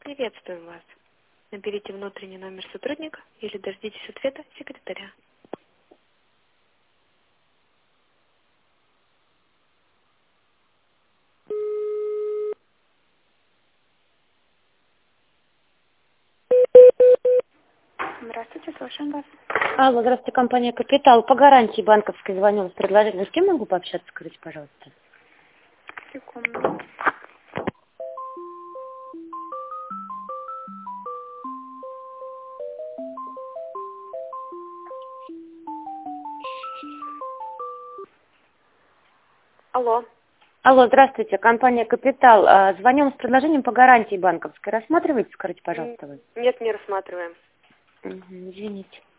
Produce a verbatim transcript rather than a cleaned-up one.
Приветствуем вас. Наберите внутренний номер сотрудника или дождитесь ответа секретаря. Здравствуйте, слушаем вас. Алло, здравствуйте, компания «Капитал». По гарантии банковской звоню с предложением. С кем могу пообщаться, скажите, пожалуйста? Секунду. Алло. Алло, здравствуйте, компания «Капитал». А, Звоню с предложением по гарантии банковской. Рассматриваете, скажите, пожалуйста, вы? Нет, не рассматриваем. Угу, извините.